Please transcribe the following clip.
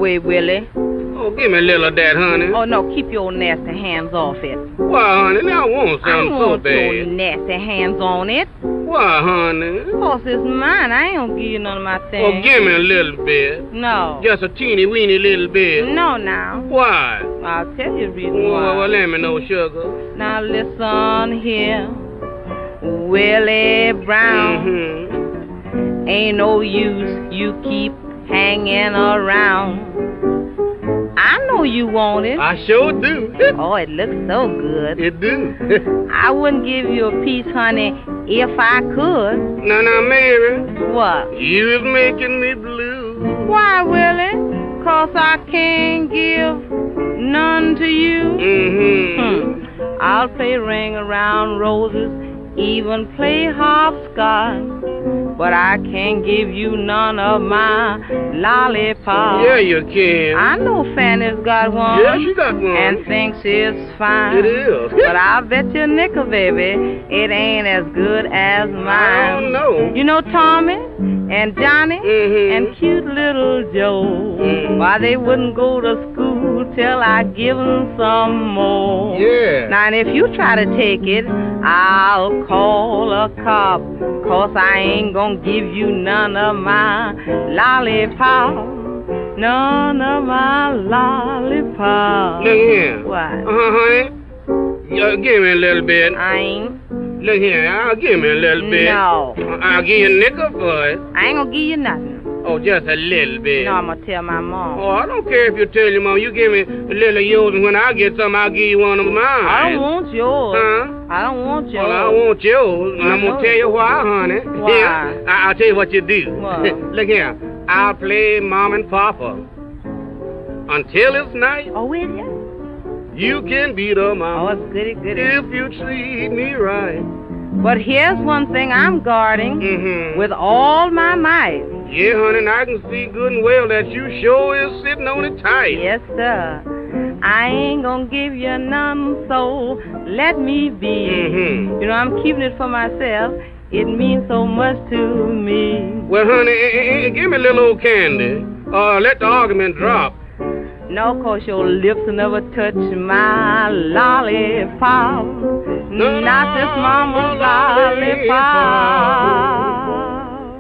way, Willie. Oh, give me a little of that, honey. Oh, no, keep your nasty hands off it. Why, honey? Now I want something so bad. I want your nasty hands on it. Why, honey? Because it's mine. I ain't gonna give you none of my things. Oh, give me a little bit. No. Just a teeny-weeny little bit. No, now. Why? I'll tell you the reason why. Well, let me know, sugar. Now, listen here, Willie Brown. Mm-hmm. Ain't no use you keep hanging around. I know you want it. I sure do. Oh, it looks so good. It do. I wouldn't give you a piece, honey, if I could. Now, Mary. What? You is making me blue. Why, Willie? 'Cause I can't give none to you. Mm-hmm. I'll play Ring Around Roses, even play hopscotch, but I can't give you none of my lollipops. Yeah, you can. I know Fanny's got one. Yeah, she got one. And thinks it's fine. It is. But I'll bet you a nickel, baby, it ain't as good as mine. I don't know. You know Tommy and Johnny Mm-hmm. and cute little Joe, Mm-hmm. why they wouldn't go to school till I give them some more. Yeah. Now, and if you try to take it, I'll call a cop, 'cause I ain't gonna give you none of my lollipops. None of my lollipops. Look here. What? Honey. Give me a little bit. I ain't. Look here. Give me a little bit. No. I'll give you a nickel for it. I ain't gonna give you nothing. Oh, just a little bit. No, I'm gonna tell my mom. Oh, I don't care if you tell your mom. You give me a little of yours, and when I get something, I'll give you one of mine. I don't want yours. Huh? I don't want yours. Well, I want yours, and I'm gonna tell you why, honey. Why? Here, I'll tell you what you do. What? Look here. I'll play Mom and Papa until it's night. Oh, will ya? You can be the Oh, mama it's goody, goody. if you treat me right. But here's one thing I'm guarding Mm-hmm. with all my might. Yeah, honey, and I can see good and well that you sure is sitting on it tight. Yes, sir. I ain't gonna give you none, so let me be. Mm-hmm. You know, I'm keeping it for myself. It means so much to me. Well, honey, give me a little old candy. Let the argument drop. No, 'cause your lips will never touch my lollipop. Not this mama's lollipop.